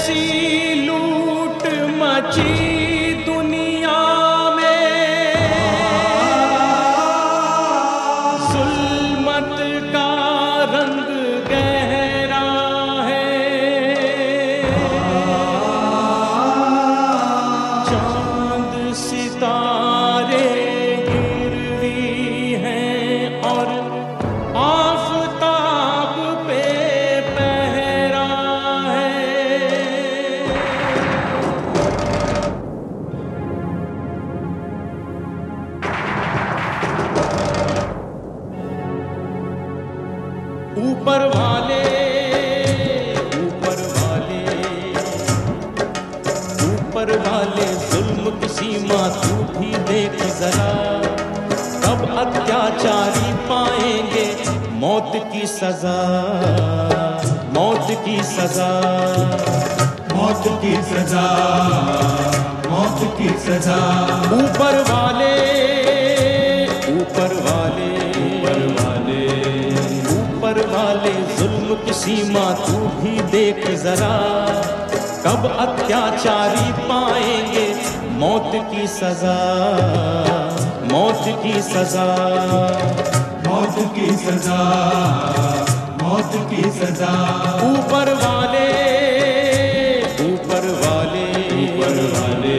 ऐसी लूट मची दुनिया में, जुल्मत का रंग गहरा है। चांद सितारे गिरवी हैं और आफताब पे पहरा है। ऊपर वाले ऊपर वाले ऊपर वाले जुल्म की सीमा तू भी देख जरा, कब अत्याचारी पाएंगे मौत की सजा, मौत की सजा, मौत की सजा, मौत की सजा। ऊपर वाले ऊपर वाले ऊपर वाले ऊपर वाले जुल्म की सीमा तू भी देख जरा, कब अत्याचारी पाएंगे मौत की सजा, मौत की सजा, मौत की सजा, मौत की सजा। ऊपर वाले ऊपर वाले ऊपर वाले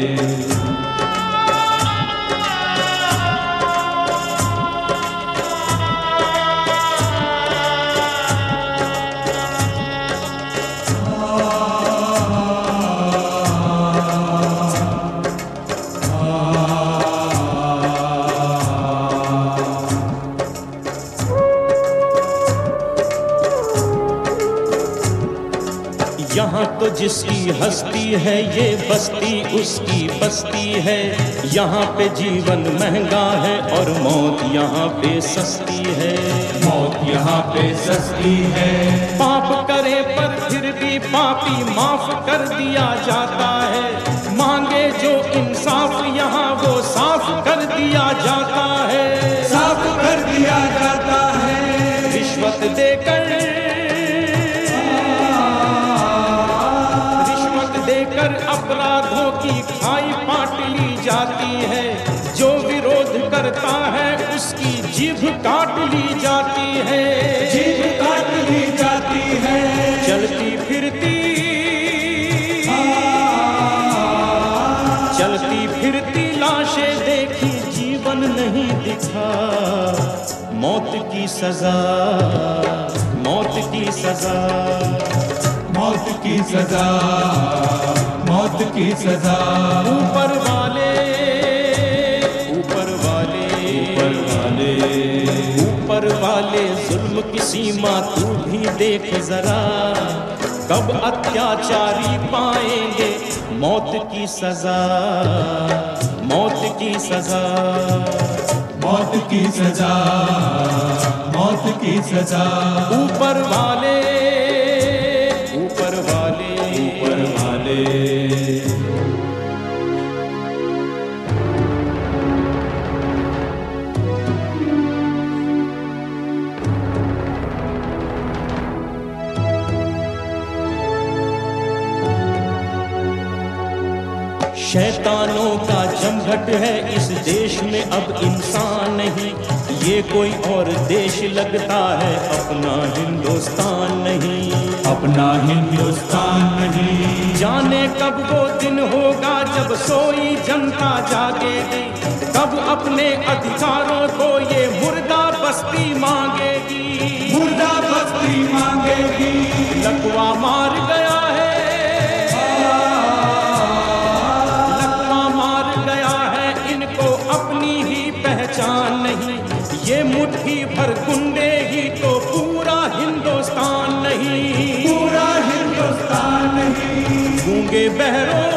यहाँ तो जिसकी हस्ती है ये बस्ती उसकी बस्ती है। यहाँ पे जीवन महंगा है और मौत यहाँ पे सस्ती है, मौत यहाँ पे सस्ती है। पाप करे पर फिर भी पापी माफ कर दिया जाता है, मांगे जो इंसाफ यहाँ वो साफ कर दिया जाता है, साफ कर दिया जाता है। रिश्वत देकर अपराधों की खाई पाट ली जाती है, जो विरोध करता है उसकी जीभ काट ली जाती है, जीभ काट ली जाती है। चलती फिरती चलती फिरती लाशें देखी जीवन नहीं दिखा, मौत की सजा, मौत की सजा, मौत की सजा, मौत की सजा। ऊपर वाले ऊपर वाले ऊपर वाले ऊपर वाले जुल्म की सीमा तू भी देख जरा, कब अत्याचारी पाएंगे मौत की सजा, मौत की सजा, मौत की सजा, मौत की सजा। ऊपर वाले ऊपर वाले ऊपर वाले शैतानों का जमघट है इस देश में अब इंसान नहीं, ये कोई और देश लगता है अपना हिंदुस्तान नहीं, अपना हिंदुस्तान नहीं। जाने कब वो दिन होगा जब सोई जनता जागेगी, कब अपने अधिकारों को ये मुर्दा बस्ती मांगेगी, मुर्दा बस्ती मांगेगी। लकवा मार गया है, लकवा मार गया है, इनको अपनी ही पहचान नहीं, ये मुट्ठी भर गुंडे ही तो पूरा हिंदुस्तान नहीं, पूरा हिंदुस्तान नहीं। गूंगे बहरों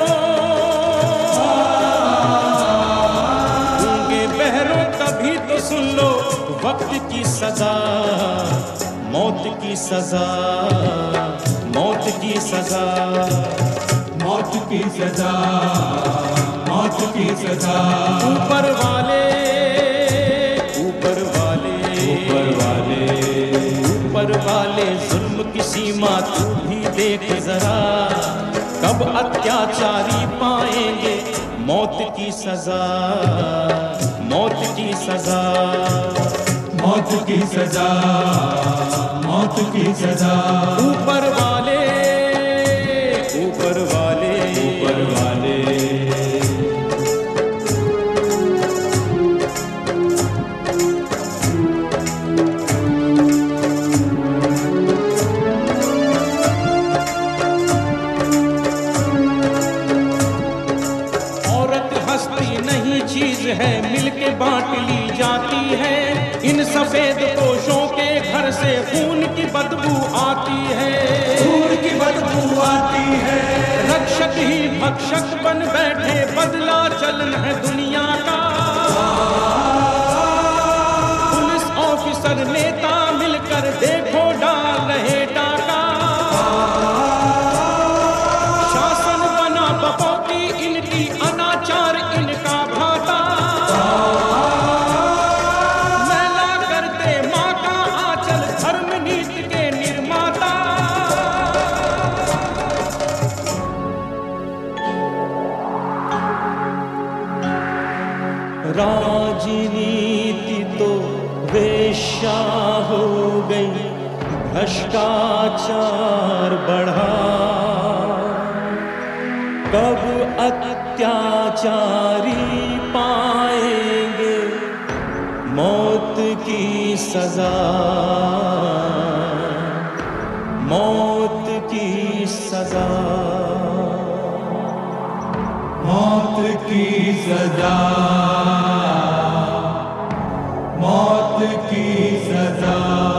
तभी तो सुन लो वक्त की सजा, मौत की सजा, मौत की सजा, मौत की सजा, मौत की सजा। ऊपर वाले ऊपर वाले ऊपर वाले ऊपर वाले जुल्म की सीमा तू भी देख जरा कब अत्याचारी पाएंगे मौत की सजा, मौत की सजा, मौत की सजा, मौत की सजा। ऊपर वाले, ऊपर वाले, ऊपर वाले। चीज है मिलके बांट ली जाती है, इन सफेद पोशों के घर से खून की बदबू आती है, खून की बदबू आती है। रक्षक ही भक्षक बन बैठे, बदला चलन है दुनिया का। पुलिस ऑफिसर नेता मिलकर देखो डाल रहे डाका। शासन बना बपौती इनकी, अनाचार इनका भाता। मैला करते माँ का आंचल, धर्म नीति के निर्माता। राजनीति तो वेश्या हो गई, भ्रष्टाचार बढ़ा। कब अत्याचारी पाएंगे मौत की सजा, मौत की सजा, मौत की सजा, मौत की सजा।